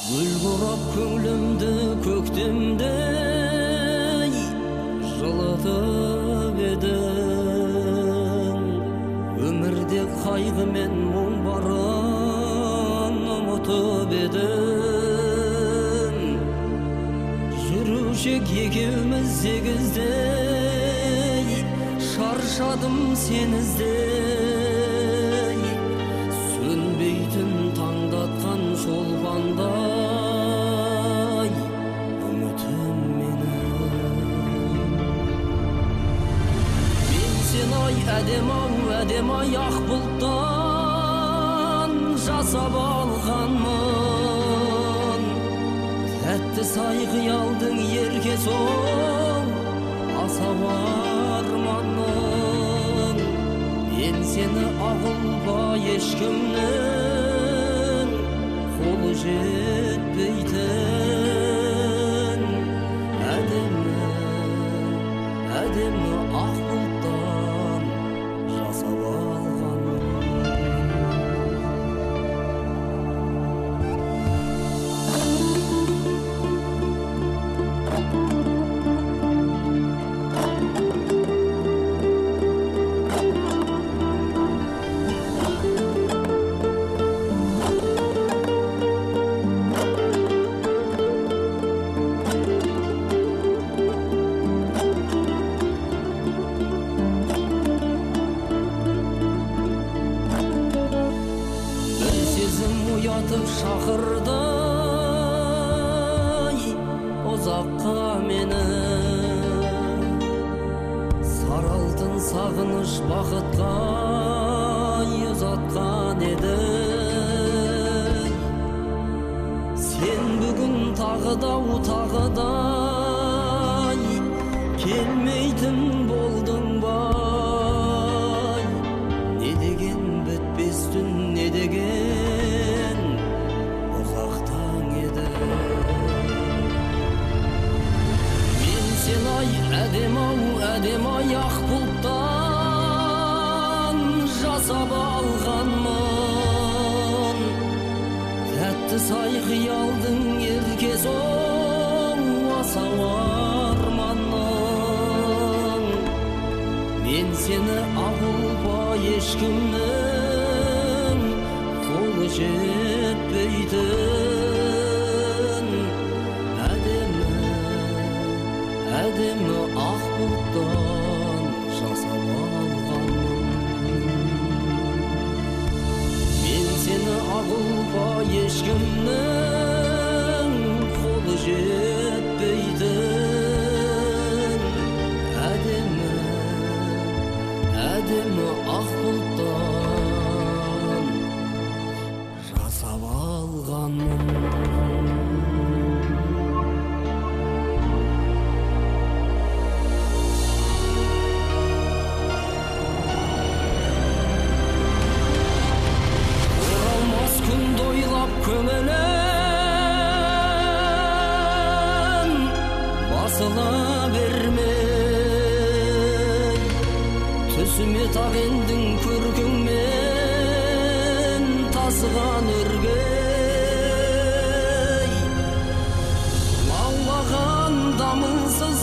Gül kurap könglimdi köktemdey жылытып edim. Ömürde kaygı men muң bарын unutup edim. Жүрушек екеуміз сегіздей, шаршадым сен іздей. Сөнбейтін таңдатқан шолпандай үмітім менің. Мен сен ай әдем-ай ақ бұлттан жасап алғанмын. Тәтті сай қиялдың ерке сол асау арманым. Мен сені ағылбай ешкімнің қолы жетпейтін. Әдемі ақ бұлттан жасап алғаным. Уятып шақырдай ұзаққа мені. Сары алтын сағыныш бақытқа ұзатқан еді. Сен бүгін тағыдай келмейтін болдың бай. Не деген бітпес түн, не деген ұзақтан еді. Мен сен ай әдем-ай ақ бұлттан жасап алғанмын. Тәтті сай қиялдың ерке сол асау арманым. Мен сені ағылбай ешкімнің қолы жетпейтін. Әдемі ақ бұлттан жасап алғаным. Мен сені ағылбай ешкімнің қолы жетпейтін. Әдемі ақ бұлттан жасап алғаным. Оралмас күнді ойлап көңілім басыла бермей. Түсіме тағендің көркіңмен тасыған өргей. Лаулаған дамылсыз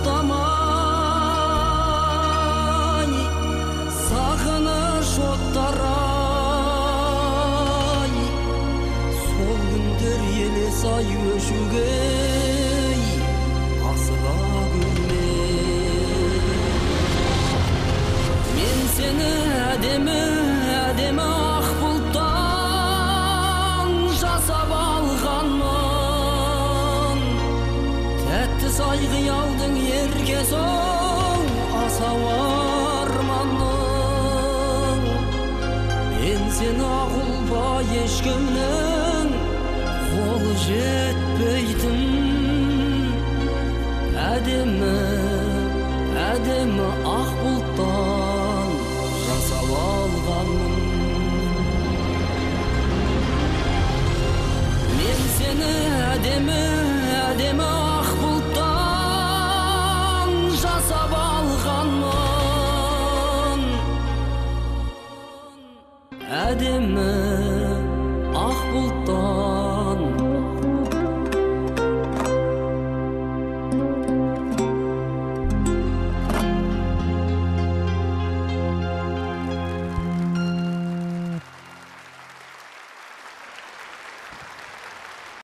тоқтамай, сағыныш оттарай. Сол күндер елес ай өшугей, асыға көрмей. Мен сені әдемі ақ бұлттан жасап алғанмын. Тәтті сай қиялдың ерке сол асау арманым. Мен сені ағылбай ешкімнің қолы жетпейтін. Әдемі ақ бұлттан жасап алғаным. Мен сені әдемі ақ бұлттан жасап алғанмын. Әдемі ақ бұлттан